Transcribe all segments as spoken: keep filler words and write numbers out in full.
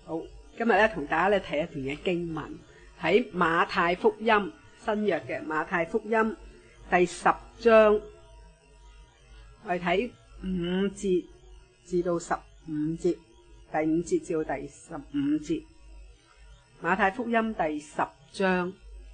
好，今日咧同大家咧睇一段嘅經文，喺馬太福音新約嘅馬太福音第十章，我哋睇五節至到十五節，第五節至到第十五節。馬太福音第十章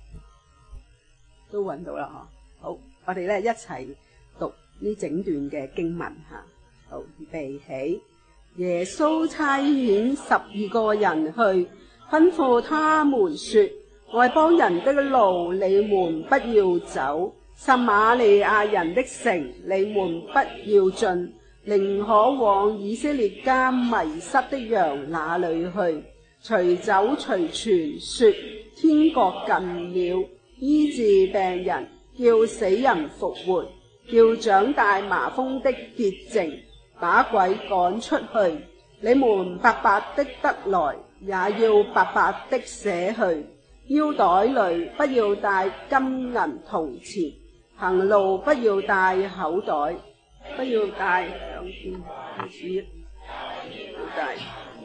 都揾到啦，嗬。好，我哋咧一齊讀呢整段嘅經文吓。好，預備起。耶穌差遣十二個人去，吩咐他們說：外邦人的路你們不要走，撒瑪利亞人的城你們不要進，寧可往以色列家迷失的羊那裏去。隨走隨傳說天國近了，醫治病人，叫死人復活，叫長大麻風的潔淨，把鬼趕出去。你們白白的得來，也要白白的捨去。腰袋裏不要帶金銀銅錢，行路不要帶口袋，不要帶兩件褲子，要帶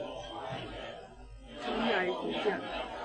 真係好人。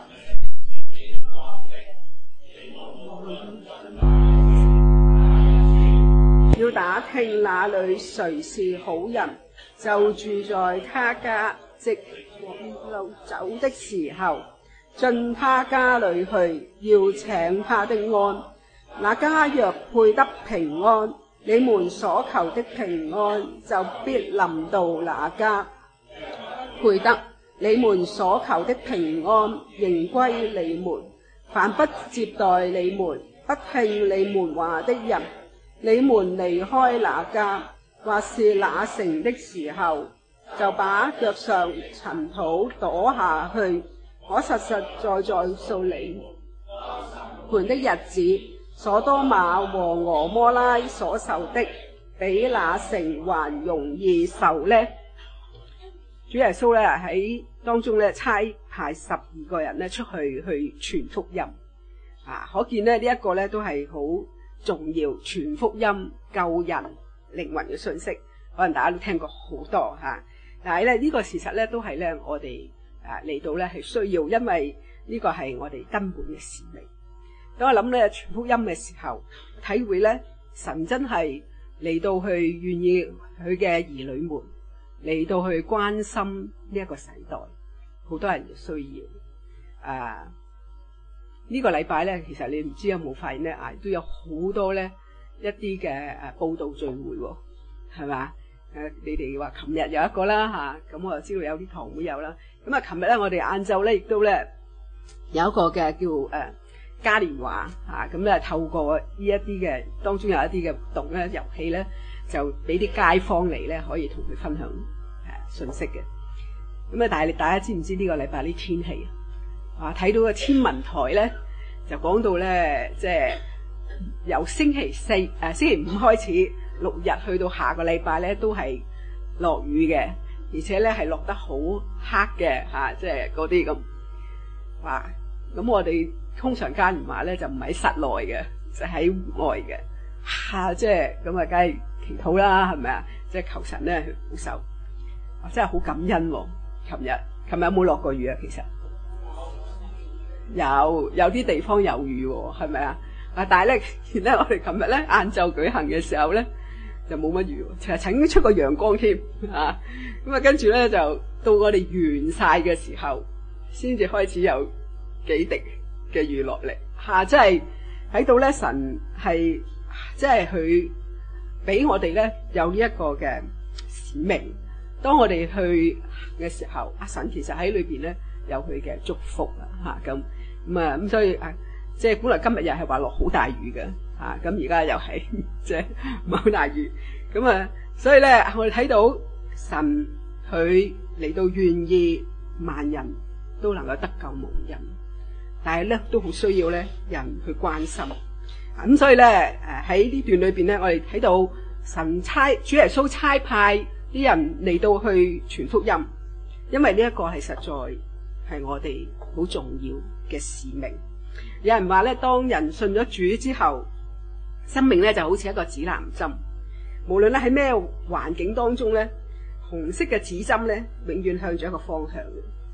要打聽那裏誰是好人，就住在他家，直往路走的時候，進他家裏去，要請他的安。那家若配得平安，你們所求的平安就必臨到那家；配得你們所求的平安仍歸你們。凡不接待你們、不聽你們話的人，你們離開那家或是那城的時候，就把腳上塵土跺下去。我實實在在訴你們的日子，所多瑪和蛾摩拉所受的，比那城還容易受呢。主耶穌咧喺當中咧差派十二個人咧出去去傳福音，啊，可見咧呢一個咧都係好重要，傳福音救人靈魂嘅信息，可能大家都聽過好多吓，啊，但係咧呢個事實咧都係咧我哋誒嚟到咧係需要，因為呢個係我哋根本嘅使命。當我諗咧傳福音嘅時候，體會咧神真係嚟到去願意佢嘅兒女們嚟到去關心呢一個世代，好多人嘅需要。啊，呢個禮拜咧，其實你唔知有冇發現咧，啊都有好多咧一啲嘅誒佈道聚會喎，係嘛？誒，你哋話琴日有一個啦嚇，咁我就知道有啲堂會有啦。咁啊，琴日咧我哋晏晝咧亦都咧有一個嘅叫誒嘉年華嚇，咁咧透過呢一啲嘅當中有一啲嘅活動咧遊戲咧，就俾啲街坊嚟咧可以同佢分享誒信息嘅。咁啊，但係大家知唔知呢個禮拜啲天氣啊？啊，睇到個天文台咧就講到咧，即係由星期四誒、啊、星期五開始，六日去到下個禮拜咧都係落雨嘅，而且咧係落得好黑嘅嚇，即係嗰啲咁。哇！咁我哋通常嘉年華咧就唔喺室內嘅，就喺戶外嘅嚇，即係咁啊，梗係祈禱啦，係咪啊？即係求神咧去保守，啊，真係好感恩喎！琴日琴日有冇落過雨啊？其實有有啲地方有雨喎，係咪啊？啊！但係咧，咧我哋琴日咧晏晝舉行嘅時候咧，就冇乜雨，其實曾經出過陽光添啊！咁啊，跟住咧就到我哋完晒嘅時候，先至開始有幾滴嘅雨落嚟嚇，即係喺度咧神係即係佢俾我哋咧有呢一個嘅使命。當我哋去嘅時候，阿神其實喺裏邊咧有佢嘅祝福啊嚇，咁咁啊咁所以啊。即係本來今日又係話落好大雨嘅，嚇咁而家又係即係冇大雨，咁啊，所以咧我哋睇到神佢嚟到願意萬人都能夠得救蒙恩，但係咧都好需要咧人去關心，咁所以咧誒喺呢段裏邊咧，我哋睇到神差主耶穌差派啲人嚟到去傳福音，因為呢一個係實在係我哋好重要嘅使命。有人話咧，當人信咗主之後，生命咧就好似一個指南針，無論咧喺咩環境當中咧，紅色嘅指針咧永遠向住一個方向嘅，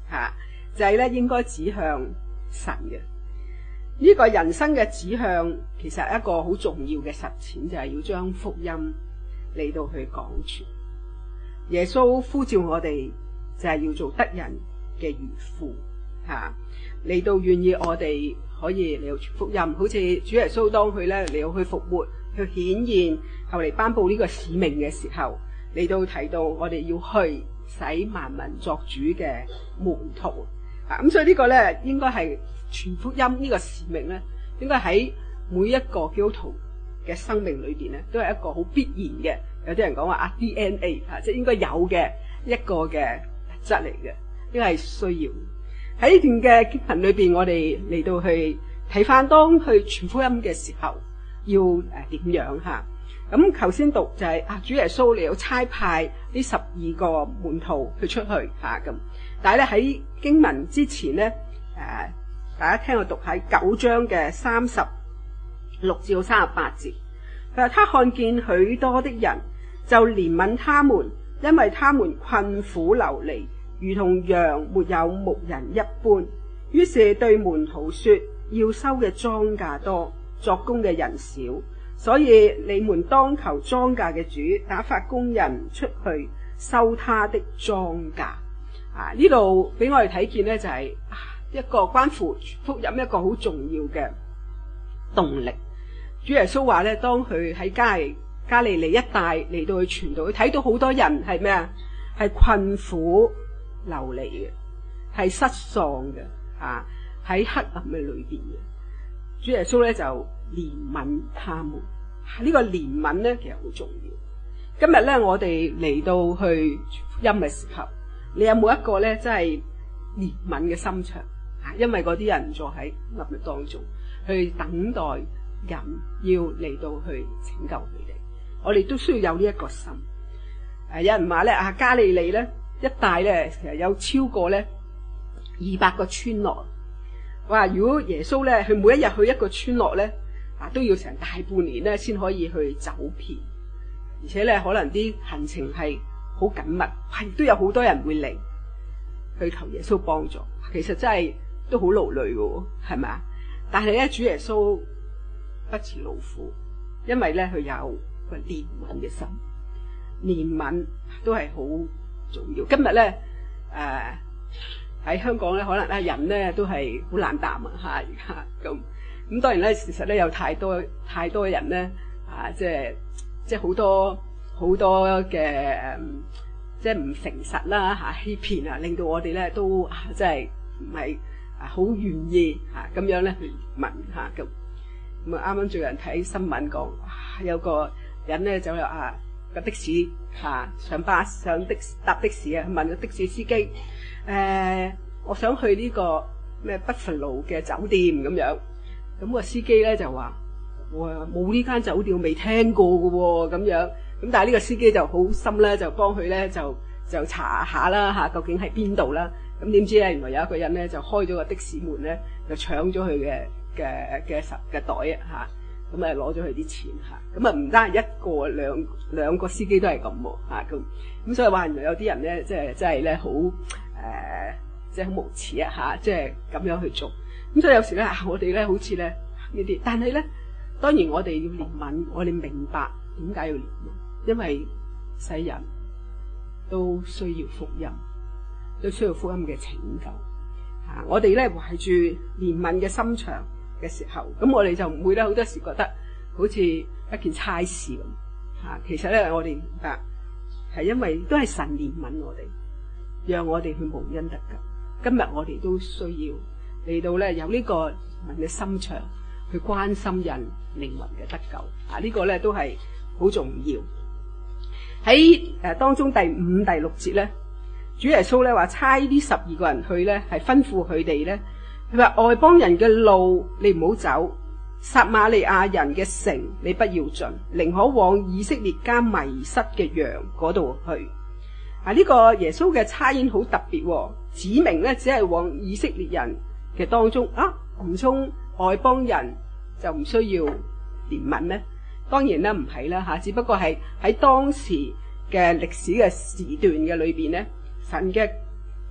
吓，就係咧應該指向神嘅。呢個人生嘅指向，其實係一個好重要嘅實踐，就係要將福音嚟到去講傳。耶穌呼召我哋，就係要做得人嘅漁夫吓，嚟到願意我哋可以嚟到傳福音，好似主耶穌當佢咧嚟到去復活，去顯現，後嚟頒布呢個使命嘅時候，嚟到提到我哋要去使萬民作主嘅門徒啊！咁所以呢個咧應該係傳福音呢個使命咧，應該喺每一個基督徒嘅生命裏邊咧，都係一個好必然嘅。有啲人講話啊 D N A 啊，即係應該有嘅一個嘅特質嚟嘅，呢個係需要。喺呢段嘅經文裏邊，我哋嚟到去睇翻當去傳福音嘅時候，要誒點樣吓？咁頭先讀就係、是、啊，主耶穌嚟到差派呢十二個門徒去出去吓咁。但係咧喺經文之前咧，誒、啊、大家聽我讀喺九章嘅三十六至到三十八節。佢話他看見許多的人，就憐憫他們，因為他們困苦流離，如同羊沒有牧人一般。於是對門徒說：要收嘅莊稼多，作工嘅人少，所以你們當求莊稼嘅主打發工人出去收他的莊稼。啊！呢度俾我哋睇見呢，就係一個關乎福音一個好重要嘅動力。主耶穌話咧，當佢喺加利加利利一帶嚟到去傳道，佢睇到好多人係咩啊？係困苦流離嘅，係失喪嘅，吓喺黑暗嘅裏邊嘅。主耶穌咧就憐憫他們，呢、這個憐憫咧其實好重要。今日咧我哋嚟到去福音嘅時候，你有冇一個咧真係憐憫嘅心腸？啊，因為嗰啲人坐喺黑暗當中，去等待人要嚟到去拯救佢哋，我哋都需要有呢一個心。誒，有人話咧啊，加利利咧一帶咧其實有超過咧二百個村落。話如果耶穌咧，佢每一日去一個村落咧，啊都要成大半年咧先可以去走遍，而且咧可能啲行程係好緊密，係都有好多人會嚟去求耶穌幫助。其實真係都好勞累嘅，係咪啊？但係咧，主耶穌不辭勞苦，因為咧佢有個憐憫嘅心，憐憫都係好重要。今日咧，誒、呃、喺香港咧，可能咧人咧都係好冷淡啊吓，而家咁咁。當然咧，事實咧有太多太多人咧啊，即係即係好多好多嘅誒，即係唔誠實啦吓，欺騙啊，令到我哋咧都啊，即係唔係啊好願意吓咁樣咧去問吓咁。咁啊，啱啱最近睇新聞講，有個人咧走入啊個的士嚇上巴上的搭的士啊，問個的士司機誒、呃，我想去呢個咩北佛路嘅酒店咁樣。咁個司機咧就話：哇，冇呢間酒店，未聽過㗎喎咁樣。咁但係呢個司機就好心咧，就幫佢咧就就查下啦嚇，究竟喺邊度啦？咁點知咧，原來有一個人咧就開咗個的士門咧，就搶咗佢嘅嘅嘅十嘅袋啊嚇，咁啊攞咗佢啲錢嚇，咁啊唔單係一個兩兩個司機都係咁喎嚇咁，咁所以話原來有啲人咧即係真係咧好誒，即係好無恥啊嚇，即係咁樣去做。咁所以有時咧，我哋咧好似咧呢啲，但係咧當然我哋要憐憫，我哋明白點解要憐憫，因為世人都需要福音，都需要福音嘅拯救嚇。我哋咧懷住憐憫嘅心腸嘅時候，咁我哋就唔會咧好多時覺得好似一件差事咁吓。其實咧，我哋明白係因為都係神憐憫我哋，讓我哋去蒙恩得救。今日我哋都需要嚟到咧有呢個憐憫嘅心腸去關心人靈魂嘅得救啊！呢個咧都係好重要。喺誒當中第五、第六節咧，主耶穌咧話差呢十二個人去咧，係吩咐佢哋咧。佢話外邦人嘅路你唔好走，撒瑪利亞人嘅城你不要進，寧可往以色列家迷失嘅羊嗰度去。啊，呢個耶穌嘅差遣好特別，指明咧只係往以色列人嘅當中啊，唔通外邦人就唔需要憐憫咩？當然啦，唔係啦吓，只不過係喺當時嘅歷史嘅時段嘅裏邊咧，神嘅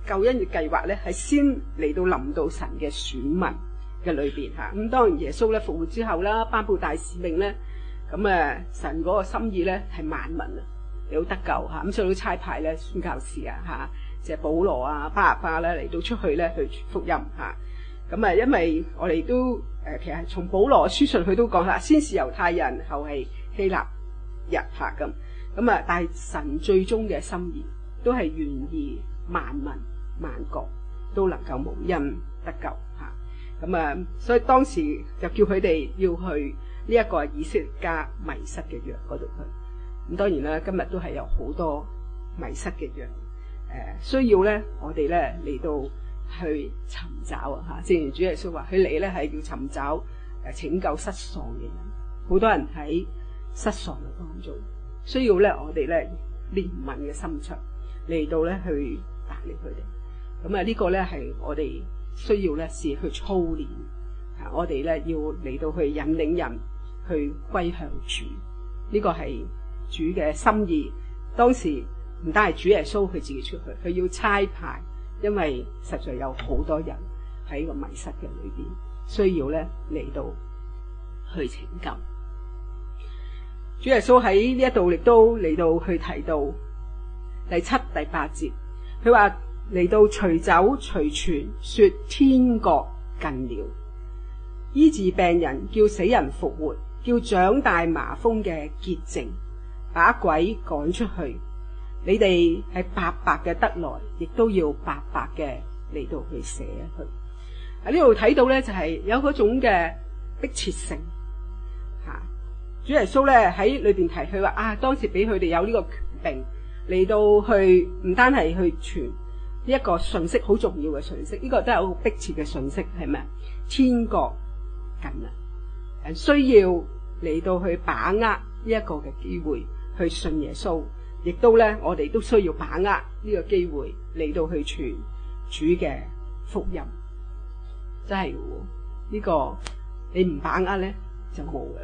救恩嘅計劃咧係先嚟到臨到神嘅選民嘅裏邊吓。咁當然耶穌咧復活之後啦，頒布大使命咧，咁誒神嗰個心意咧係萬民啊有得救吓，咁所以都差派咧宣教士啊吓，即係保羅啊、巴拿巴咧嚟到出去咧去福音吓。咁啊，因為我哋都誒其實從保羅書信佢都講啦，先是猶太人，後係希臘人吓咁。咁啊，但係神最終嘅心意都係願意萬民萬國都能夠無恩得救吓。咁啊，所以當時就叫佢哋要去呢一個以色列家迷失嘅羊嗰度去。咁當然啦，今日都係有好多迷失嘅羊，誒需要咧我哋咧嚟到去尋找啊吓。正如主耶穌話，佢嚟咧係要尋找誒拯救失喪嘅人。好多人喺失喪嘅當中，需要咧我哋咧憐憫嘅心腸嚟到咧去帶領佢哋。咁啊呢個咧係我哋需要咧是去操練啊，我哋咧要嚟到去引領人去歸向主，呢個係主嘅心意。當時唔單係主耶穌佢自己出去，佢要差派，因為實在有好多人喺個迷失嘅裏邊，需要咧嚟到去拯救。主耶穌喺呢一度亦都嚟到去提到第七、第八節，佢話嚟到隨走隨傳，說天國近了，醫治病人，叫死人復活，叫長大麻風嘅潔淨，把鬼趕出去。你哋係白白嘅得來，亦都要白白嘅嚟到去捨去。喺呢度睇到咧，就係有嗰種嘅迫切性吓。主耶穌咧喺裏邊提佢話啊，當時俾佢哋有呢個權柄嚟到去，唔單係去傳呢一個信息，好重要嘅信息，呢個都係好迫切嘅信息，係咪？天國近啦，誒需要嚟到去把握呢一個嘅機會去信耶穌，亦都咧我哋都需要把握呢個機會嚟到去傳主嘅福音。真係呢個你唔把握咧就冇嘅。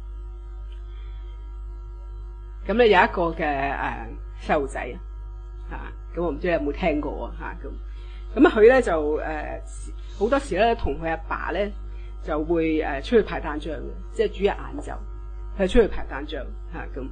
咁咧有一個嘅誒細路仔啊，吓咁我唔知你有冇聽過啊吓咁。咁佢咧就誒好、呃、多時咧同佢阿爸咧就會誒出去排彈仗嘅，即係主日晏晝佢出去排彈仗吓咁。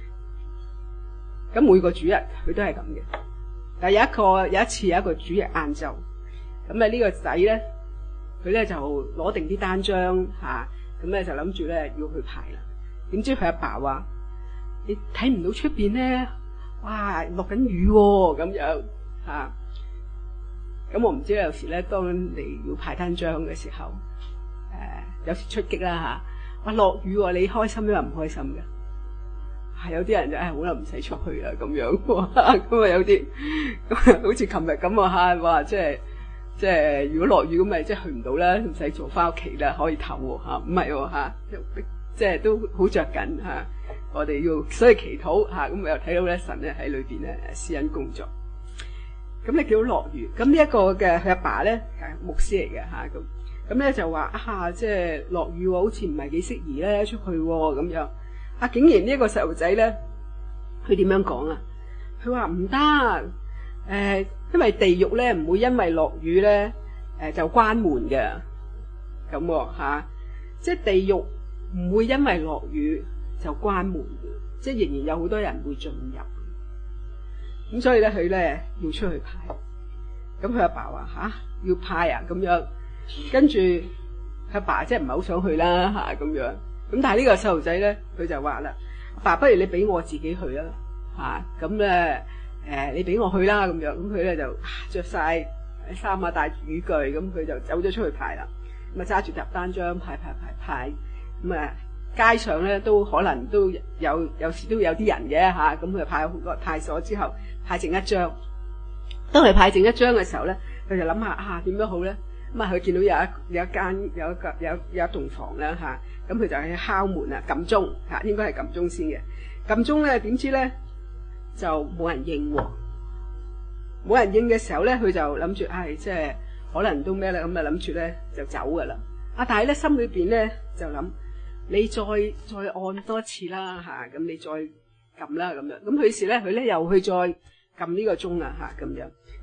咁每個主日佢都係咁嘅。但係有一個有一次有一個主日晏晝，咁啊呢個仔咧佢咧就攞定啲單張吓，咁咧就諗住咧要去排啦。點知佢阿爸話：你睇唔到出邊咧？哇，落緊雨喎，咁樣吓。咁我唔知有時咧，當你要排單張嘅時候，誒、呃，有時出擊啦吓。哇，落雨喎，你開心定係唔開心嘅？係有啲人就誒，好啦，唔使出去啦，咁樣。咁啊有啲，好似琴日咁啊吓，話即係即係如果落雨咁咪即係去唔到啦，唔使做，翻屋企啦，可以唞吓。唔係吓，即係都好着緊吓。我哋要所以祈禱吓，咁又睇到咧神咧喺裏邊咧施恩工作。咁你叫落雨，咁呢一個嘅佢阿爸咧係牧師嚟嘅吓，咁咁咧就話啊，即係落雨好似唔係幾適宜咧出去咁樣。啊，竟然呢一個細路仔咧，佢點樣講啊？佢話唔得，誒、呃，因為地獄咧唔會因為落雨咧誒、呃、就關門嘅，咁吓、啊，即係地獄唔會因為落雨就關門嘅，即係仍然有好多人會進入。咁所以咧，佢咧要出去派。咁佢阿爸話吓、啊、要派啊，咁樣。跟住佢阿爸即係唔係好想去啦吓，咁樣。咁但係呢個細路仔咧，佢就話啦：爸，不如你俾我自己去啦吓。咁咧誒，你俾我去啦咁樣。咁佢咧就着晒衫啊，帶雨具，咁佢就走咗出去派啦。咁啊揸住沓單張派派派派。咁啊街上咧都可能都有有時都有啲人嘅吓。咁佢派好多派咗之後，派剩一張。當佢派剩一張嘅時候咧，佢就諗下啊點樣好咧？咁啊佢見到有一有一間有一個有有一棟房啦吓。咁佢就喺敲門啊，撳鐘吓，應該係撳鐘先嘅。撳鐘咧，點知咧就冇人應喎。冇人應嘅時候咧，佢就諗住，唉，即係可能都咩啦，咁啊諗住咧就走噶啦。啊，但係咧心裏邊咧就諗，你再再按多次啦吓，咁你再撳啦咁樣。咁佢時咧，佢咧又去再撳呢個鐘啊吓，咁樣。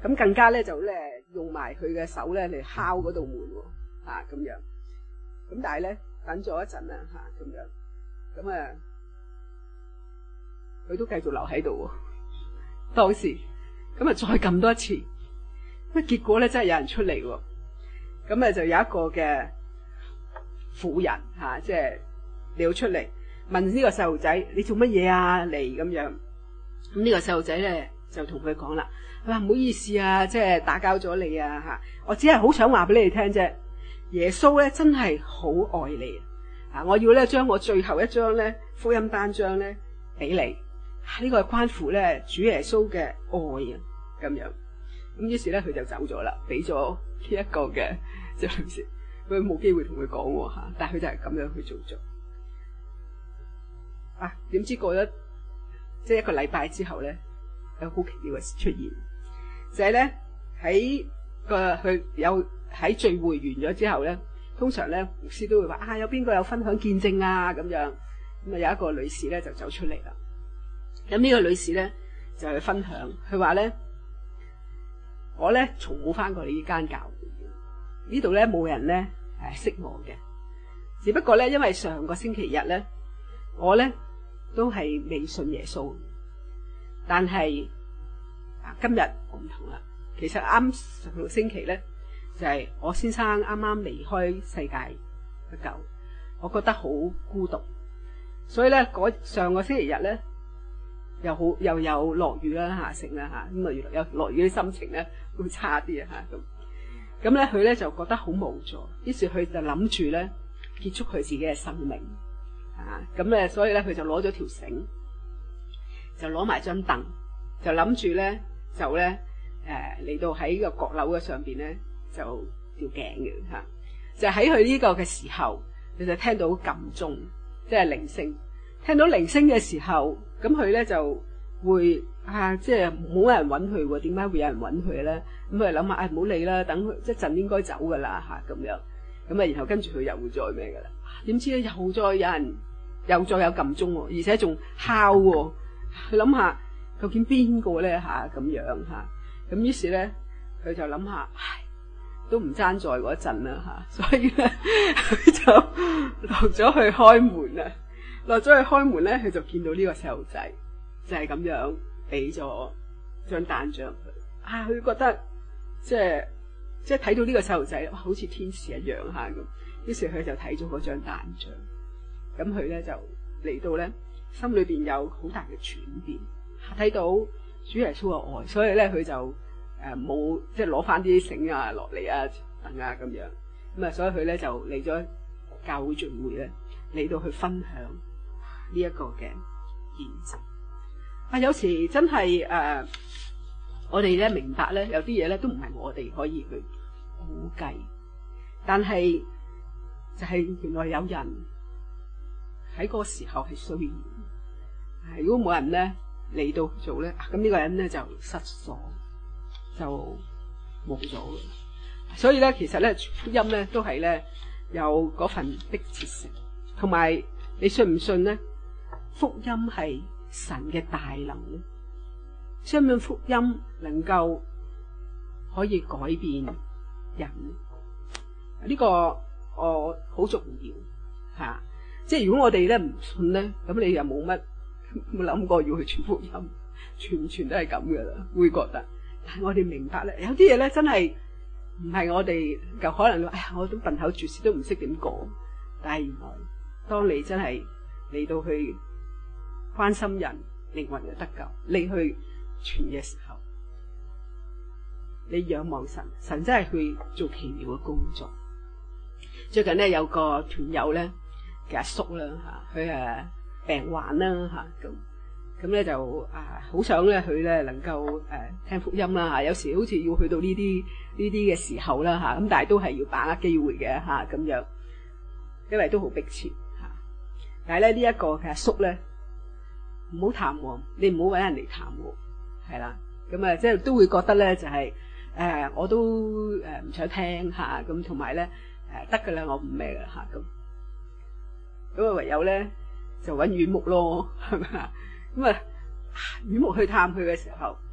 咁更加咧就咧用埋佢嘅手咧嚟敲嗰道門喎，啊咁樣。咁但係咧等咗一陣啦，吓咁樣，咁啊佢都繼續留喺度喎。當時咁啊再撳多一次，咁結果咧真係有人出嚟喎。咁啊就有一個嘅婦人吓，即係你要出嚟問呢個細路仔你做乜嘢啊嚟咁樣。咁呢個細路仔咧就同佢講啦，佢話唔好意思啊，即係打攪咗你啊吓，我只係好想話俾你哋聽啫。耶穌咧真係好愛你啊！我要咧將我最後一張咧福音單張咧俾你，呢、這個係關乎咧主耶穌嘅愛啊咁樣。咁於是咧佢就走咗啦，俾咗呢一個嘅即係點佢冇機會同佢講吓，但係佢就係咁樣去做咗。啊，點知過咗即係一個禮拜之後咧，有好奇妙嘅事出現，就係咧喺個佢有。喺聚會完咗之後咧，通常咧牧師都會話啊，有邊個有分享見證啊咁樣。咁啊有一個女士咧就走出嚟啦。咁呢個女士咧就去分享，佢話咧我咧從冇返過你呢間教會，呢度咧冇人咧誒識我嘅，只不過咧因為上個星期日咧我咧都係未信耶穌，但係啊今日我唔同啦。其實啱上個星期咧。就係、是、我先生啱啱離開世界不久，我覺得好孤獨，所以咧嗰上個星期日咧又好又有落雨啦吓，成啦吓，咁啊有落雨啲心情咧會差啲啊吓咁，咁咧佢咧就覺得好無助，於是佢就諗住咧結束佢自己嘅生命啊，咁咧所以咧佢就攞咗條繩，就攞埋張凳，就諗住咧就咧誒嚟到喺個閣樓嘅上邊咧。就吊頸嘅吓，就喺佢呢個嘅時候，你就聽到撳鐘，即係鈴聲。聽到鈴聲嘅時候，咁佢咧就會啊，即係冇人揾佢喎。點解會有人揾佢咧？咁佢諗下，唉，唔好理啦，等佢一陣應該走噶啦吓，咁樣。咁啊，然後跟住佢又會再咩噶啦？點知咧又再有人，又再有撳鐘，而且仲敲喎。佢諗下究竟邊個咧吓咁樣吓？咁於是咧佢就諗下，唉。都唔爭在嗰陣啦吓，所以咧佢就落咗去開門啦。落咗去開門咧，佢就見到呢個細路仔就係、是、咁樣俾咗張單張佢。啊，佢覺得即係即係睇到呢個細路仔，哇，好似天使一樣吓咁。於是佢就睇咗嗰張單張，咁佢咧就嚟到咧，心裏邊有好大嘅轉變，睇到主耶穌嘅愛，所以咧佢就。誒，冇即係攞翻啲繩啊落嚟啊等啊咁樣，咁啊所以佢咧就嚟咗教會聚會咧，嚟到去分享呢一個嘅見證。啊，有時真係誒、呃，我哋咧明白咧，有啲嘢咧都唔係我哋可以去估計，但係就係原來有人喺嗰個時候係需要。如果冇人咧嚟到做咧，咁呢個人咧就失所。就冇咗嘅，所以咧，其實咧，福音咧都係咧有嗰份迫切性，同埋你信唔信咧？福音係神嘅大能咧，相信福音能夠可以改變人，呢個我好重要吓。即係如果我哋咧唔信咧，咁你又冇乜冇諗過要去傳福音，傳唔傳都係咁噶啦，會覺得。但係我哋明白咧，有啲嘢咧真係唔係我哋就可能話，哎呀，我都笨口拙舌都唔識點講。但係原來當你真係嚟到去關心人靈魂嘅得救，你去傳嘅時候，你仰望神，神真係去做奇妙嘅工作。最近咧有個團友咧嘅阿叔啦吓，佢誒病患啦吓咁。咁咧就啊，好想咧佢咧能夠誒、啊、聽福音啦嚇，有時好似要去到呢啲呢啲嘅時候啦嚇，咁但係都係要把握機會嘅嚇咁樣，因為都好迫切嚇。但係咧呢一個嘅阿叔咧，唔好談喎，你唔好搵人嚟談喎，係啦。咁啊，即係都會覺得咧就係、是、誒、啊，我都誒唔想聽嚇，咁同埋咧誒得㗎啦，我唔咩㗎嚇咁。咁啊唯有咧就搵軟木咯，係咪啊？咁啊，軟木去探佢嘅時候，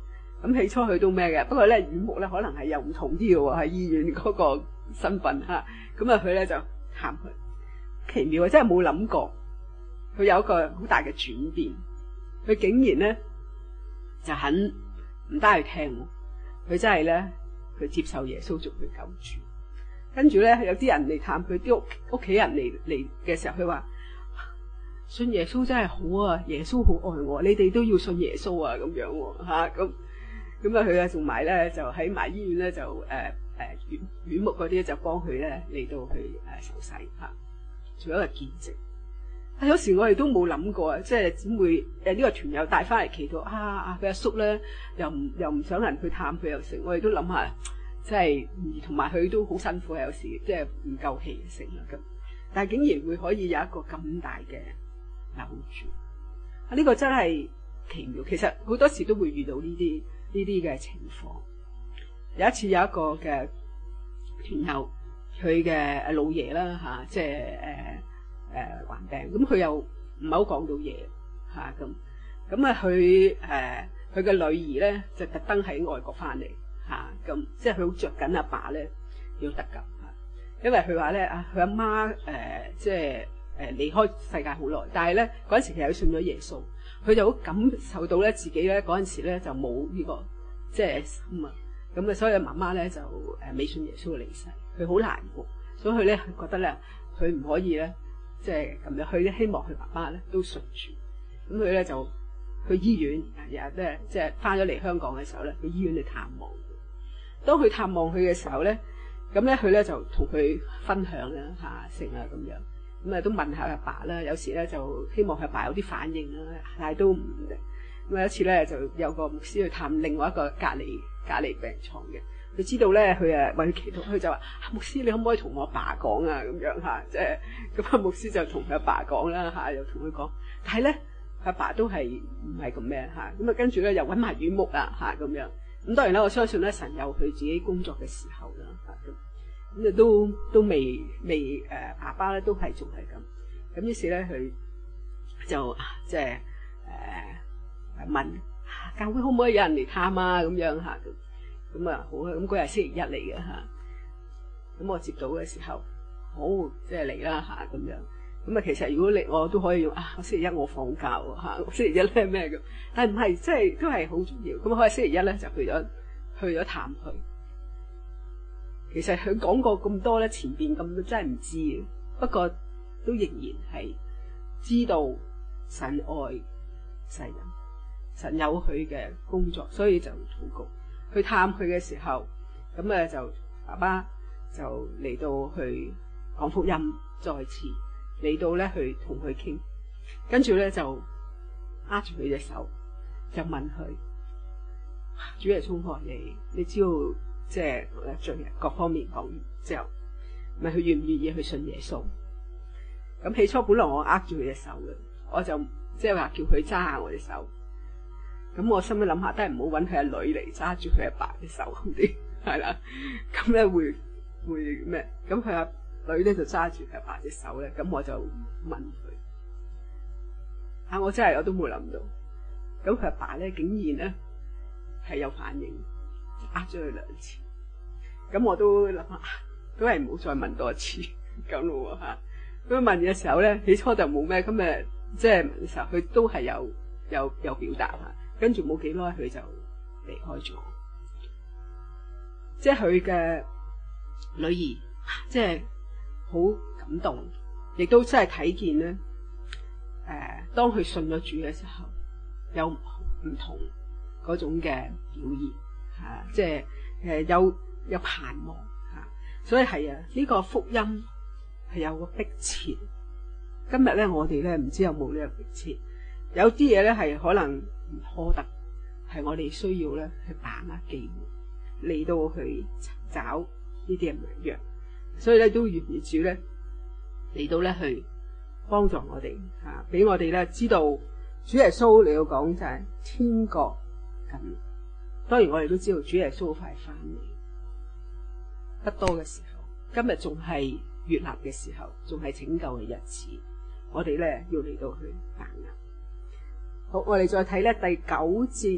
咁起初佢都咩嘅，不過咧院牧咧可能係又唔同啲嘅喎，喺醫院嗰個身份嚇。咁啊佢咧就探佢，奇妙啊！真係冇諗過，佢有一個好大嘅轉變。佢竟然咧就肯唔單係聽，佢真係咧佢接受耶穌做佢救主。跟住咧有啲人嚟探佢，啲屋屋企人嚟嚟嘅時候，佢話信耶穌真係好啊，耶穌好愛我，你哋都要信耶穌啊咁樣喎嚇咁。咁啊佢啊仲埋咧就喺埋醫院咧就誒誒院院牧嗰啲就幫佢咧嚟到去誒受洗嚇，做一個見證。啊有時我哋都冇諗過啊，即係點會誒呢個團友帶翻嚟祈禱啊啊佢阿叔咧又唔又唔想人去探佢又成，我哋都諗下，即係同埋佢都好辛苦，有時即係唔夠氣成啦咁。但係竟然會可以有一個咁大嘅扭轉啊！呢個真係奇妙。其實好多時都會遇到呢啲。呢啲嘅情況，有一次有一個嘅團友，佢嘅老爺啦嚇，即係誒誒患病，咁佢又唔係好講到嘢嚇咁，咁啊佢誒佢嘅女兒咧就特登喺外國翻嚟嚇咁，即係佢好着緊阿爸咧要得救嚇，因為佢話咧啊佢阿媽誒即係誒離開世界好耐，但係咧嗰陣時其實佢信咗耶穌。佢就好感受到咧，自己咧嗰陣時咧就冇呢、這個即係心啊，咁啊，所以媽媽咧就誒未信耶穌嘅離世，佢好難過，所以佢咧覺得咧佢唔可以咧即係咁樣，佢咧希望佢爸爸咧都信主，咁佢咧就去醫院，日日咧即係翻咗嚟香港嘅時候咧，去醫院去探望。當佢探望佢嘅時候咧，咁咧佢咧就同佢分享啦嚇，成啊咁樣。咁啊都問下阿爸啦，有時咧就希望佢阿爸有啲反應啦，但係都唔咁啊。有一次咧就有個牧師去探另外一個隔離隔離病床嘅，佢知道咧佢誒為佢祈禱，佢就話、啊：牧師你可唔可以同我阿爸講啊？咁樣嚇，即係咁啊。牧師就同佢阿爸講啦嚇，又同佢講，但係咧佢阿爸都係唔係咁咩嚇？咁啊跟住咧又揾埋院牧啦嚇咁樣。咁當然啦，我相信咧神有佢自己工作嘅時候啦嚇咁。咁啊都都未未誒、呃、爸爸咧都係仲係咁，咁於是咧佢就即係誒問教會可唔可以有人嚟探啊咁樣嚇咁，咁啊好啊，咁嗰日星期一嚟嘅嚇，咁我接到嘅時候，好即係嚟啦嚇咁樣，咁啊其實如果你我都可以用啊，我星期一我放假喎嚇，星期一咧咩咁，但係唔係即係都係好重要，咁可以星期一咧就去咗去咗探佢。其實佢講過咁多咧，前邊咁多真係唔知嘅，不過都仍然係知道神愛世人，神有佢嘅工作，所以就禱告。去探佢嘅時候，咁啊就爸爸就嚟到去講福音，再次嚟到咧去同佢傾，跟住咧就握住佢隻手，就問佢：主耶穌愛你，你知道？即係盡人各方面講完之後，咪佢願唔願意去信耶穌？咁起初本來我握住佢隻手嘅，我就即係話叫佢揸下我隻手。咁我心裏諗下，都係唔好搵佢阿女嚟揸住佢阿爸嘅手咁啲，係啦。咁咧會會咩？咁佢阿女咧就揸住佢阿爸隻手咧，咁我就問佢：啊，我真係我都冇諗到。咁佢阿爸咧竟然咧係有反應。呃咗佢兩次，咁我都諗下，都係唔好再問多一次咁咯吓。咁問嘅時候咧，起初就冇咩，咁誒，即係問嘅時候，佢都係有有有表達吓。跟住冇幾耐，佢就離開咗。即係佢嘅女兒，即係好感動，亦都真係睇見咧。誒、呃，當佢信咗主嘅時候，有唔同嗰種嘅表現。啊，即係誒有有盼望吓，所以係啊，呢個福音係有個迫切。今日咧，我哋咧唔知有冇呢個迫切，有啲嘢咧係可能唔拖得，係我哋需要咧去把握機會嚟到去找呢啲嘅良藥，所以咧都願意主咧嚟到咧去幫助我哋吓，俾我哋咧知道主耶穌嚟到講就係天國近。當然我哋都知道主耶穌好快翻嚟，不多嘅時候，今日仲係悅納嘅時候，仲係拯救嘅日子，我哋咧要嚟到去把握。好，我哋再睇咧第九節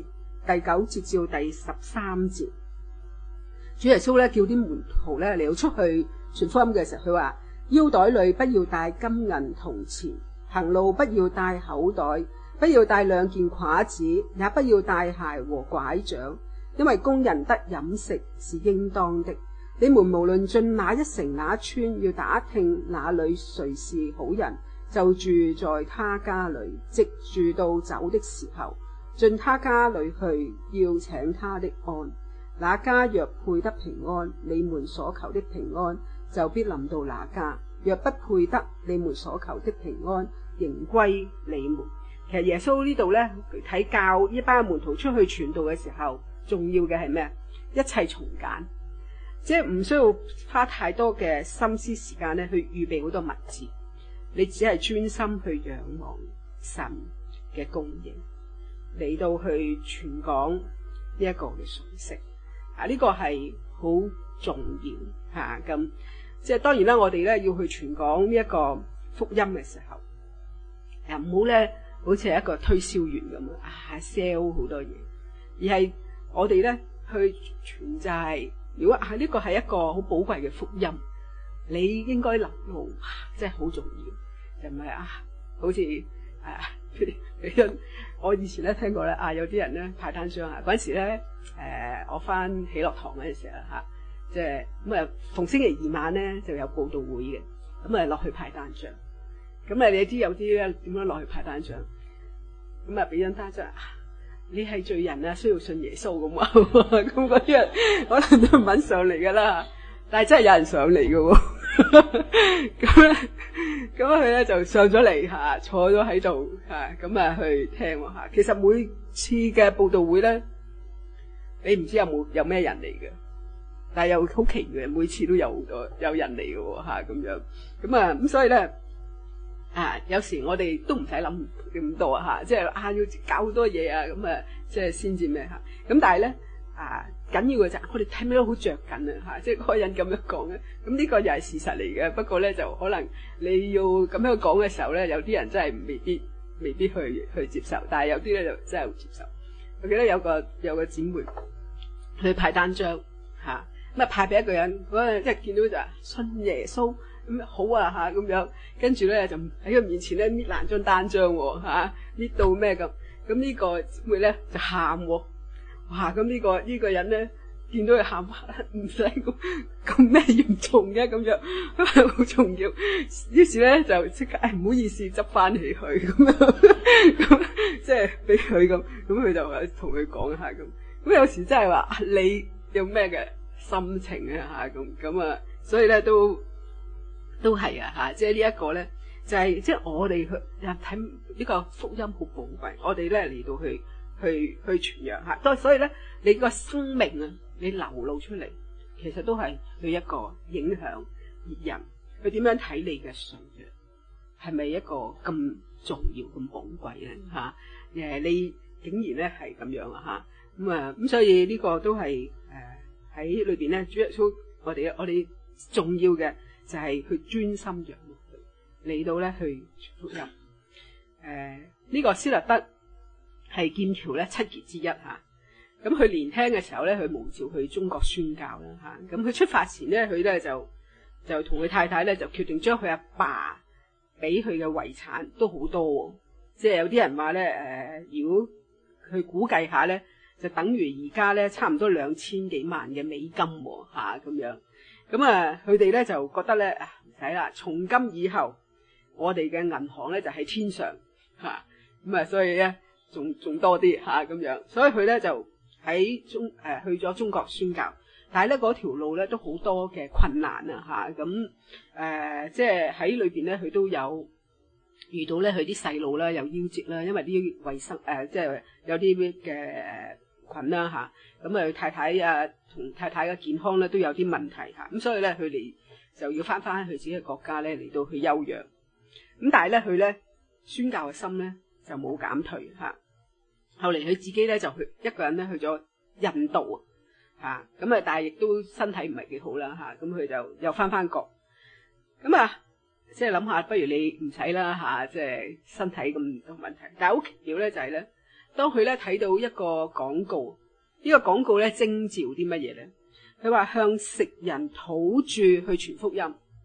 第九節至到第十三節，主耶穌咧叫啲門徒咧嚟到出去傳福音嘅時候，佢話腰袋裏不要帶金銀銅錢，行路不要帶口袋，不要帶兩件褂子，也不要帶鞋和拐杖，因為工人得飲食是應當的。你們無論進哪一城哪一村，要打聽那裏誰是好人，就住在他家裏，直住到走的時候，進他家裏去，要請他的安。那家若配得平安，你們所求的平安就必臨到那家；若不配得，你們所求的平安仍歸你們。其實耶穌呢度咧睇教一班門徒出去傳道嘅時候，重要嘅係咩？一切從簡，即係唔需要花太多嘅心思時間咧去預備好多物資，你只係專心去仰望神嘅供應，嚟到去傳講呢一個嘅信息啊！呢、這個係好重要吓，咁、啊、即係當然啦，我哋咧要去傳講呢一個福音嘅時候，又唔好咧好似係一個推銷員咁啊 sell 好多嘢，而係我哋咧去傳就係、是，如果啊呢、這個係一個好寶貴嘅福音，你應該能夠即係好重要，就唔係啊好似誒。啊我以前咧聽過咧啊，有啲人咧派單張啊，嗰陣時咧誒、呃，我翻喜樂堂嗰陣時啊吓，即係咁啊，逢星期二晚咧就有佈道會嘅，咁啊落去派單張，咁啊你知有啲咧點樣落去派單張，咁啊俾張單張，你係罪人啊，需要信耶穌咁啊，咁嗰啲人可能都唔肯上嚟噶啦，但係真係有人上嚟嘅。咁咧，咁佢咧就上咗嚟吓，坐咗喺度吓，咁啊去聽吓。其實每次嘅佈道會咧，你唔知有冇有咩人嚟嘅，但係又好奇嘅，每次都有好多有人嚟嘅吓，咁樣。咁啊咁所以咧啊，有時我哋都唔使諗咁多吓，即係啊要搞好多嘢啊，咁啊即係先至咩吓。咁但係咧啊。緊要嘅就係我哋聽咩都好着緊啊吓，即係嗰個人咁樣講咧，咁呢個又係事實嚟嘅。不過咧就可能你要咁樣講嘅時候咧，有啲人真係未必未必去去接受，但係有啲咧就真係會接受。我記得有個有個姊妹去派單張吓，咁啊派俾一個人，嗰個即係見到就話信耶穌咁好啊吓咁樣，跟住咧就喺佢面前咧搣爛張單張吓，搣到咩咁，咁呢個姊妹咧就喊。哇！咁呢、這個呢、這個人咧，見到佢喊，唔使咁咁咩嚴重嘅咁樣，好重要。於是咧就即刻，誒、哎、唔好意思，執翻起佢咁樣，咁即係俾佢咁，咁佢就同佢講下咁。咁有時真係話你有咩嘅心情啊吓咁咁啊，所以咧都都係啊吓，即係呢一個咧就係即係我哋去睇呢個福音好寶貴，我哋咧嚟到去。去去傳揚吓，都所以咧，你個生命啊，你流露出嚟，其實都係去一個影響別人，佢點樣睇你嘅信仰，係咪一個咁重要咁寶貴咧吓？誒，你竟然咧係咁樣啊吓，咁啊咁，所以呢個都係誒喺裏邊咧，主耶穌我哋我哋重要嘅就係去專心仰望佢，嚟到咧去福音。誒、呃，呢、這個施勒德。係劍橋咧七傑之一吓，咁佢年輕嘅時候咧，佢蒙召去中國宣教啦吓，咁佢出發前咧，佢咧就就同佢太太咧就決定將佢阿爸俾佢嘅遺產都好多，即係有啲人話咧誒，如果佢估計下咧，就等於而家咧差唔多兩千幾萬嘅美金吓咁樣，咁啊佢哋咧就覺得咧啊唔使啦，從今以後我哋嘅銀行咧就喺天上吓，咁啊所以咧。仲仲多啲吓咁樣，所以佢咧就喺中誒、呃、去咗中國宣教，但係咧嗰條路咧都好多嘅困難啊吓，咁誒、呃、即係喺裏邊咧佢都有遇到咧佢啲細路啦有夭折啦，因為啲衛生誒、呃、即係有啲嘅菌啦吓，咁啊佢太太啊同太太嘅健康咧都有啲問題吓，咁所以咧佢哋就要翻翻去自己嘅國家咧嚟到去休養，咁但係咧佢咧宣教嘅心咧就冇減退吓。後嚟佢自己咧就去一個人咧去咗印度啊，咁啊但係亦都身體唔係幾好啦吓，咁佢就又翻翻國，咁啊即係諗下，不如你唔使啦吓，即係身體咁多問題，但係好奇妙咧就係咧， 當佢咧睇到一個廣告，呢個廣告咧徵召啲乜嘢咧？佢話向食人土著去傳福音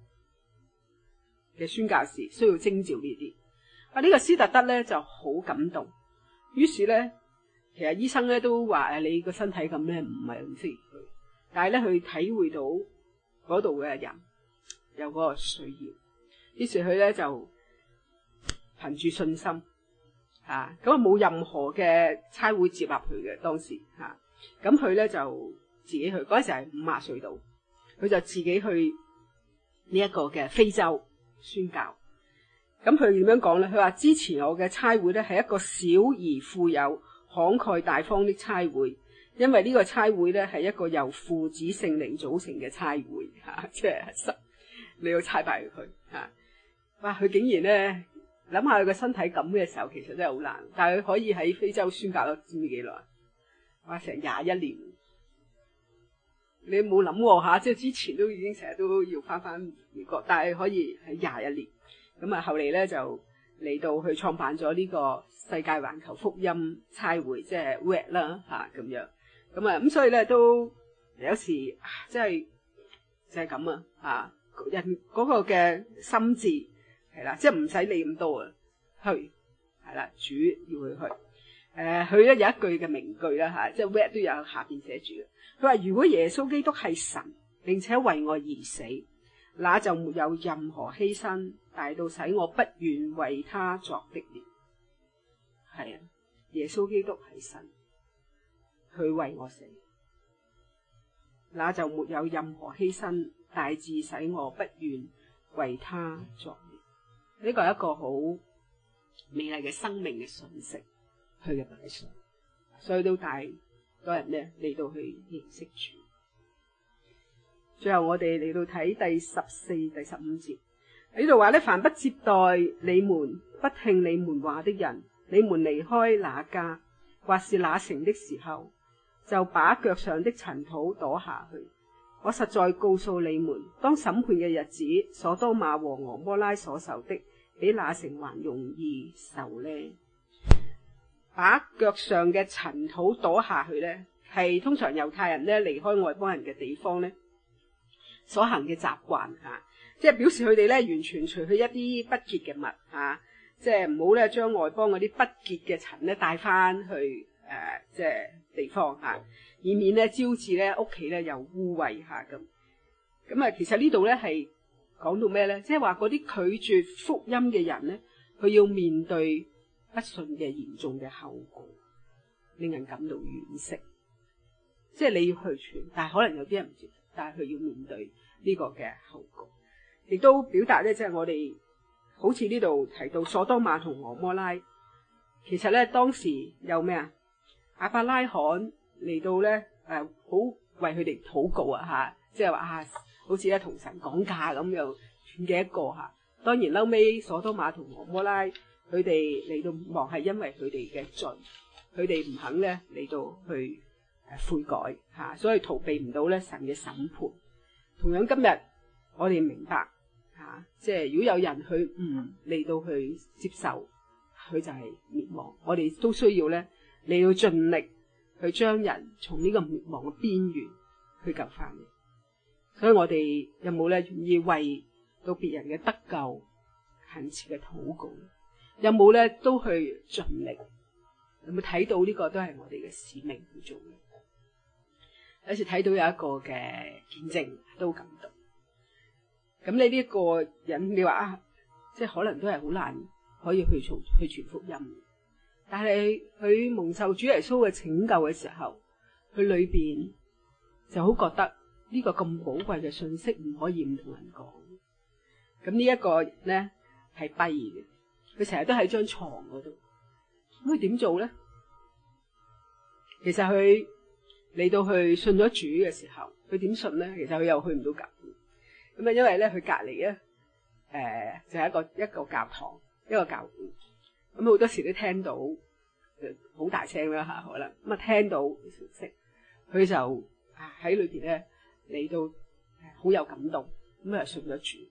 嘅宣教士需要徵召呢啲。啊，呢個斯特德咧就好感動，於是咧，其實醫生咧都話誒，你個身體咁咧唔係咁適宜佢，但係咧佢體會到嗰度嘅人有嗰個需要，於是佢咧就憑住信心。啊，咁啊冇任何嘅差會接納佢嘅當時吓，咁佢咧就自己去，嗰陣時係五十歲度，佢就自己去呢一個嘅非洲宣教。咁佢點樣講咧？佢話之前我嘅差會咧係一個小而富有、慷慨大方的差會，因為呢個差會咧係一個由父子聖靈組成嘅差會吓，即係實你要差派佢吓。哇！佢竟然咧〜諗下佢個身體咁嘅時候，其實真係好難。但係佢可以喺非洲宣教咗知唔知幾耐？哇，成廿一年。你冇諗過吓，即係之前都已經成日都要翻翻美國，但係可以喺廿一年。咁啊，後嚟咧就嚟到去創辦咗呢個世界環球福音差會，即係 W E C 啦吓咁樣。咁啊咁，所以咧都有時即係就係咁啊吓，人嗰個嘅心智。係啦，即係唔使理咁多啊，去係啦，主要佢去。誒、呃，佢咧有一句嘅名句啦吓，即係 W E C 都有下邊寫住嘅。佢話如果耶穌基督係神，並且為我而死，那就沒有任何犧牲大到使我不願為他作的了。係啊，耶穌基督係神，佢為我死，那就沒有任何犧牲大至使我不願為他作。呢個係一個好美麗嘅生命嘅訊息，佢嘅擺上，所以都帶多人咧嚟到去認識主。最後我哋嚟到睇第十四、第十五節，喺呢度話咧：凡不接待你們、不聽你們話的人，你們離開那家或是那城的時候，就把腳上的塵土跺下去。我實在告訴你們，當審判嘅日子，所多瑪和蛾摩拉所受的，比那城還容易受呢。把腳上嘅塵土跺下去呢，係通常猶太人咧離開外邦人嘅地方咧所行嘅習慣吓，即係表示佢哋咧完全除去一啲不潔嘅物吓，即係唔好咧將外邦嗰啲不潔嘅塵咧帶翻去誒、呃，即係地方吓。以免咧招致咧屋企咧又污穢下咁，咁啊其實呢度咧係講到咩咧？即係話嗰啲拒絕福音嘅人咧，佢要面對不信嘅嚴重嘅後果，令人感到惋惜。即係你要去傳，但係可能有啲人唔接，但係佢要面對呢個嘅後果，亦都表達咧即係我哋好似呢度提到所多瑪同蛾摩拉，其實咧當時有咩啊？亞伯拉罕嚟到咧，誒、呃，好為佢哋禱告啊，吓，即係話啊，好似咧同神講價咁，又斷嘅一個吓。當然後尾所多瑪同蛾摩拉，佢哋嚟到亡係因為佢哋嘅罪，佢哋唔肯咧嚟到去誒悔改吓，所以逃避唔到咧神嘅審判。同樣今日我哋明白吓，即係如果有人去唔嚟到去接受，佢就係滅亡。我哋都需要咧嚟到盡力。去將人從呢個滅亡嘅邊緣去救翻嚟，所以我哋有冇咧願意為到別人嘅得救懇切嘅禱告？有冇咧都去盡力？有冇睇到呢個都係我哋嘅使命去做嘅？有時睇到有一個嘅見證都感動。咁你呢一個人，你話啊，即係可能都係好難可以去做去傳福音。但係佢蒙受主耶穌嘅拯救嘅時候，佢裏邊就好覺得呢個咁寶貴嘅信息唔可以唔同人講。咁呢一個咧係跛嘅，佢成日都喺張床嗰度。咁佢點做咧？其實佢嚟到去信咗主嘅時候，佢點信咧？其實佢又去唔到教會。咁啊，因為咧佢隔籬咧誒就係、是、一個一個教堂，一個教會。咁好多時都聽到，好大聲啦吓，可能咁啊聽到消息，佢就啊喺裏邊咧嚟到好有感動，咁啊信咗主，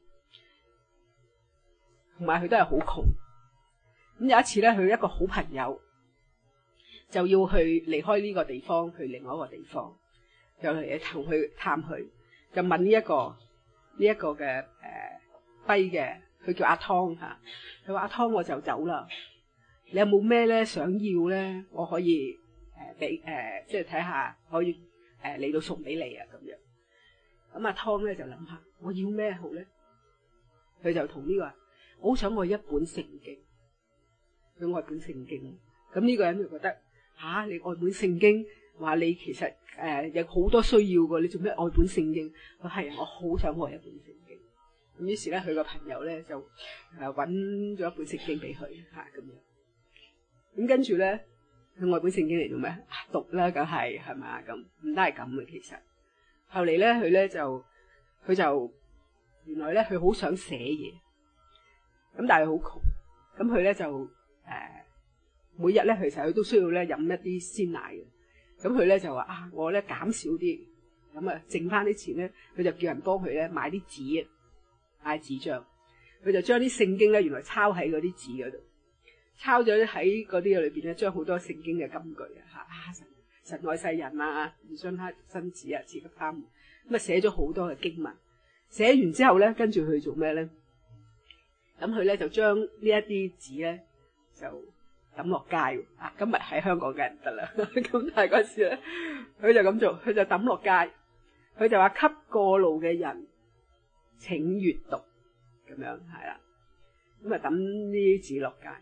同埋佢都係好窮。咁有一次咧，佢一個好朋友就要去離開呢個地方去另外一個地方，就嚟同佢探佢，就問呢、這、一個呢一、這個嘅誒跛嘅，佢、呃、叫阿湯嚇，佢話阿湯我就走啦，你有冇咩咧想要咧？我可以誒俾誒即係睇下可以誒嚟、呃、到送俾你啊咁樣。咁阿湯咧就諗下我要咩好咧？佢就同呢、這個我好想愛一本聖經，佢愛本聖經。咁呢個人就覺得吓、啊、你愛本聖經，話你其實誒、呃、有好多需要㗎，你做咩愛本聖經？佢係我好想愛一本聖經。咁於是咧，佢個朋友咧就誒揾咗一本聖經俾佢吓咁樣。咁跟住咧，佢愛本聖經嚟做咩？讀啦，梗係係咪？咁唔單係咁嘅，其實後嚟咧，佢咧就佢就原來咧，佢好想寫嘢，咁但係好窮，咁佢咧就誒。呃每日咧，其實佢都需要咧飲一啲鮮奶嘅。咁佢咧就話啊，我咧減少啲，咁啊剩翻啲錢咧，佢就叫人幫佢咧買啲紙，買紙張。佢就將啲聖經咧，原來抄喺嗰啲紙嗰度，抄咗喺嗰啲裏邊咧，將好多聖經嘅金句啊嚇，神神愛世人啊，唔信他生子啊，賜給他們。咁啊寫咗好多嘅經文，寫完之後咧，跟住佢做咩咧？咁佢咧就將呢一啲紙咧就抌落街啊！今日喺香港嘅人得啦，咁但係嗰時咧，佢就咁做，佢就抌落街，佢就話給過路嘅人請閱讀，咁樣係啦，咁啊抌呢啲紙落街，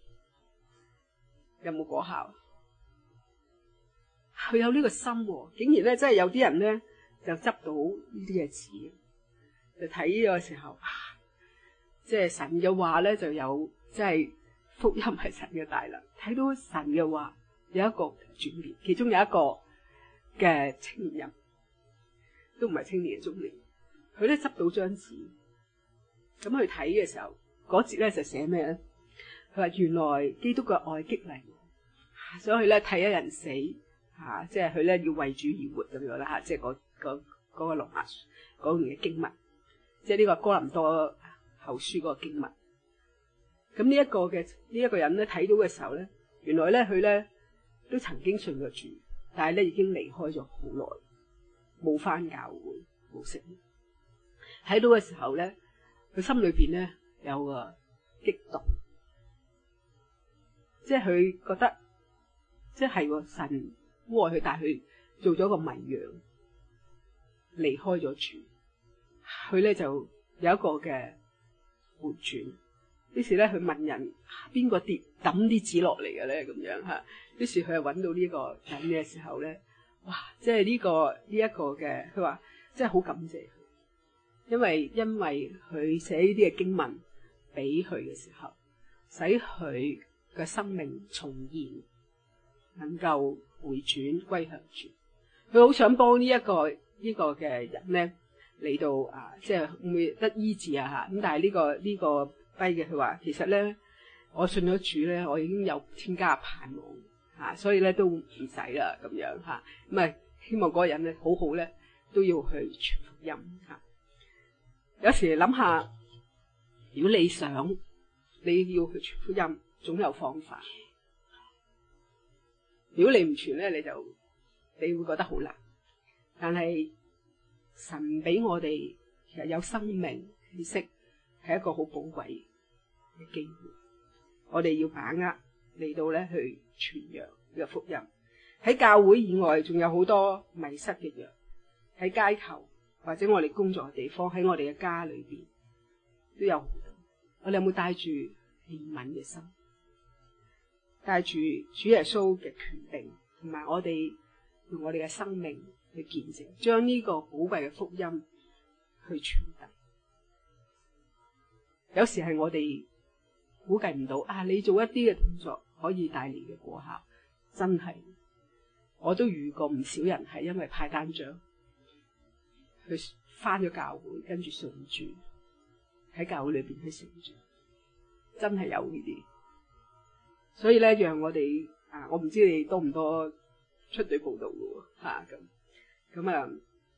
有冇果效？佢有呢個心，竟然咧，真係有啲人咧就執到呢啲嘅紙，就睇呢個時候，啊、即係神嘅話咧就有，即係。福音係神嘅大能，睇到神嘅話有一個轉變，其中有一個嘅青年人，都唔係青年嘅中年，佢咧執到張紙，咁去睇嘅時候，嗰節咧就寫咩咧？佢話原來基督嘅愛激勵我，所以咧睇一人死吓，即係佢咧要為主而活咁樣啦吓，即係嗰嗰嗰個羅馬嗰段嘅經文，即係呢個哥林多後書嗰個經文。咁呢一個嘅呢一個人咧睇到嘅時候咧，原來咧佢咧都曾經信過主，但係咧已經離開咗好耐，冇返教會，冇食。睇到嘅時候咧，佢心裏邊咧有個激動，即係佢覺得，即係個神愛佢，但係佢做咗個迷羊，離開咗主，佢咧就有一個嘅回轉。於是咧，佢問人邊個跌抌啲紙落嚟嘅咧？咁樣嚇。於是佢係揾到呢個人嘅時候咧，哇！即係呢個呢一個嘅，佢話真係好感謝佢，因為因為佢寫呢啲嘅經文俾佢嘅時候，使佢嘅生命重現，能夠回轉歸向主。佢好想幫呢一個呢個嘅人咧嚟到啊，即係會唔會得醫治啊嚇？咁但係呢個呢個。跛嘅佢話，其實咧，我信咗主咧，我已經有天家盼望吓、啊，所以咧都唔使啦咁樣吓。咁啊，希望嗰個人咧好好咧，都要去傳福音吓、啊。有時諗下，如果你想你要去傳福音，總有方法。如果你唔傳咧，你就你會覺得好難。但係神俾我哋其實有生命氣息。係一個好寶貴嘅機會，我哋要把握嚟到咧去傳揚呢個福音。喺教會以外，仲有好多迷失嘅羊，喺街頭或者我哋工作嘅地方，喺我哋嘅家裏邊都有好多。我哋有冇帶住憐憫嘅心，帶住主耶穌嘅權柄，同埋我哋用我哋嘅生命去見證，將呢個寶貴嘅福音去傳遞。有時係我哋估計唔到啊！你做一啲嘅動作可以帶嚟嘅果效，真係我都遇過唔少人係因為派單張，佢返咗教會，跟住信主喺教會裏邊去成長，真係有呢啲。所以咧，讓我哋啊，我唔知你多唔多出隊報道嘅喎嚇咁咁啊。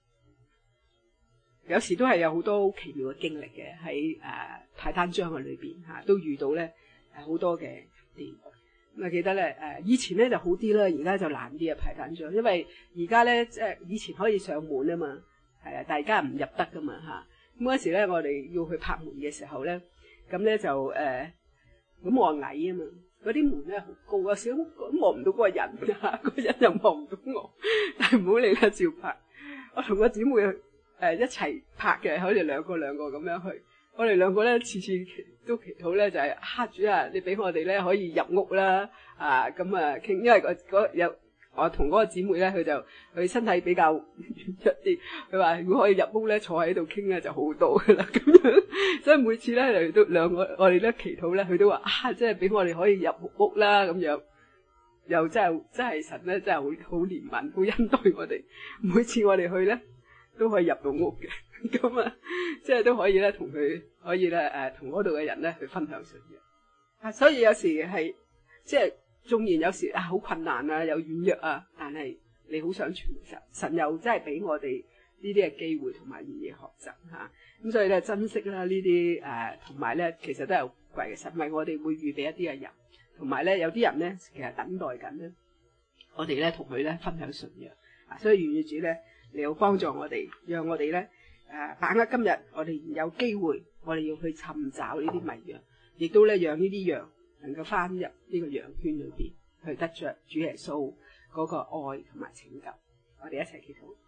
有時都係有好多好奇妙嘅經歷嘅，喺誒派單張嘅裏邊嚇，都遇到咧誒好多嘅啲。 咁啊記得咧誒，以前咧就好啲啦，而家就難啲啊排緊咗，因為而家咧即係以前可以上門啊嘛，係啊，大家唔入得噶嘛嚇。咁嗰時咧，我哋要去拍門嘅時候咧，咁咧就誒，咁、呃、我矮啊嘛，嗰啲門咧好高啊，少咁望唔到嗰個人啊，嗰個人又望唔到我，但係唔好理啦，照拍。我同個姊妹誒、呃、一齊拍嘅，我哋兩個兩個咁樣去。我哋兩個咧次次都祈禱咧，就係、是、啊主啊，你俾我哋咧可以入屋啦，啊咁啊傾，因為嗰嗰有我同嗰個姊妹咧，佢就佢身體比較軟弱啲，佢話如果可以入屋咧，坐喺度傾咧就好多噶啦咁樣，所以每次咧嚟都兩個我哋咧祈禱咧，佢都話啊，即係俾我哋可以入屋啦咁樣，又真係真係神咧真係好好憐憫，好恩待我哋，每次我哋去咧都可以入到屋嘅。咁啊，即係都可以咧，同佢可以咧，誒，同嗰度嘅人咧去分享信仰。啊，所以有時係即係縱然有時啊好困難啊，有軟弱啊，但係你好想傳神，神又真係俾我哋呢啲嘅機會同埋願意學習吓。咁所以咧珍惜啦呢啲誒，同埋咧其實都係好貴嘅，神為我哋會預備一啲嘅人，同埋咧有啲人咧其實等待緊咧，我哋咧同佢咧分享信仰。啊，所以願意主咧嚟到幫助我哋，讓我哋咧。誒，把握今日我哋有機會，我哋要去尋找呢啲迷羊，亦都咧讓呢啲羊能夠翻入呢個羊圈裏邊，去得着主耶穌嗰個愛同埋拯救。我哋一齊祈禱。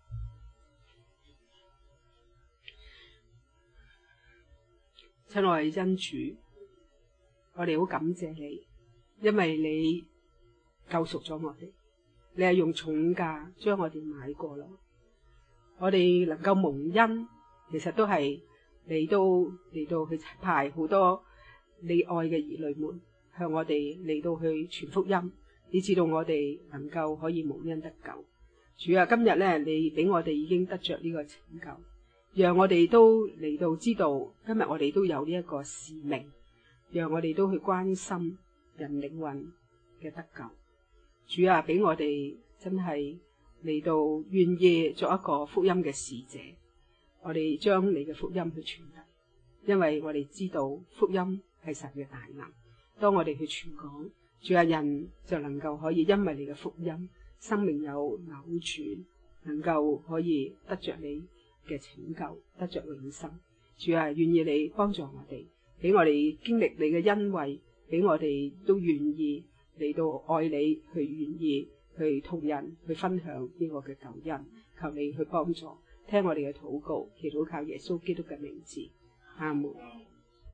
親愛的恩主，我哋好感謝你，因為你救贖咗我哋，你係用重價將我哋買過咯。我哋能夠蒙恩，其實都係嚟到嚟到去派好多你愛嘅兒女們向我哋嚟到去傳福音，以至到我哋能夠可以蒙恩得救。主啊，今日咧你俾我哋已經得着呢個拯救，讓我哋都嚟到知道，今日我哋都有呢一個使命，讓我哋都去關心人靈魂嘅得救。主啊，俾我哋真係。嚟到願意作一個福音嘅使者，我哋將你嘅福音去傳遞，因為我哋知道福音係神嘅大能。當我哋去傳講，主啊，人就能夠可以因為你嘅福音，生命有扭轉，能夠可以得着你嘅拯救，得着永生。主啊，願意你幫助我哋，俾我哋經歷你嘅恩惠，俾我哋都願意嚟到愛你，去願意。去同人去分享呢個嘅救恩，求你去幫助，聽我哋嘅禱告，祈禱靠耶穌基督嘅名字，阿門。